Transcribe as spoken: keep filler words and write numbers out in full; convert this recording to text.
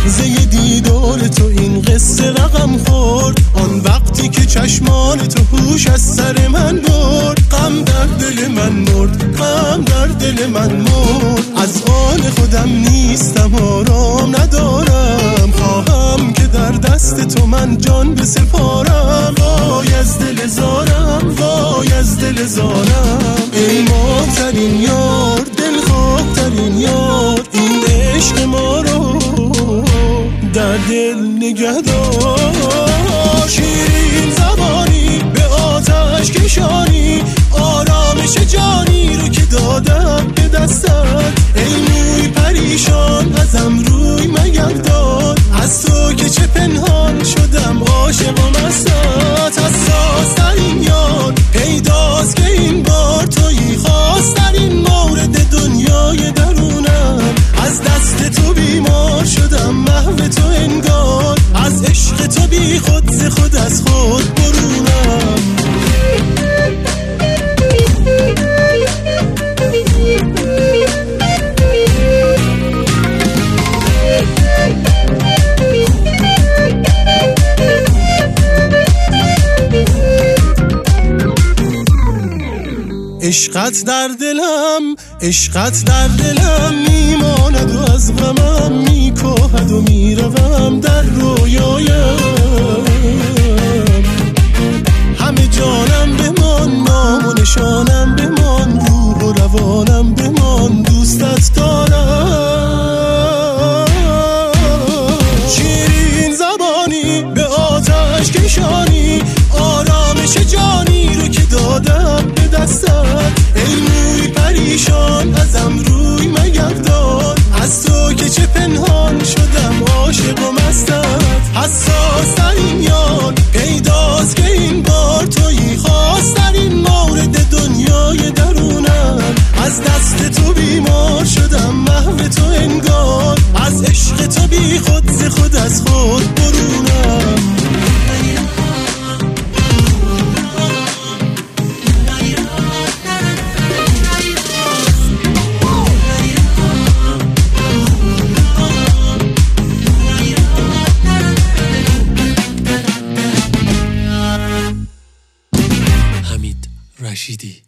لحظه دیدار تو این قصه رقم خورد، آن وقتی که چشمان تو هوش از سر من برد. غم در دل من مرد، غم در دل من مرد. از آن خودم نیستم، آرام ندارم، خواهم که در دست تو من جان بسپارم. وای از دل زارم، وای از دل زارم. ای ماهترین یار، دل خوابترین یار، این عشق ما رو در دل نگه دار. شیرین زبانی به آتش کشانی، آرامش جانی رو که دادم به دستت. ای موی پریشان ازم روی مگردان، از تو که چه پنهان شدم عاشق و مستت. حساسترین یار پیداست که این بار تویی، خواسترین مورد دنیای درونم. از دست تو بیمار شدم، محو تو انگار، از عشق تو بی خود ز خود از خود برونم. عشقت در دلم، عشقت در دلم میماند و از غمم میکاهد و میروم در رویایم. همه جانم بمان، نام و نشانم بمان، روح و روانم بمان، دوستت دارم. شیرین زبانی به آتش کشانی، آرامش جانی رو که دادم به دستت. ای موی پریشان ازم روی مگردان، از تو که چه پنهان شدم عاشق و مستت. حساسترین یار پیداست که این بار تویی، خواسترین مورد دنیای درونم. از دست تو بیمار شدم، محو تو انگار، از عشق تو بی خود ز خود از خود برونم. رشیدی.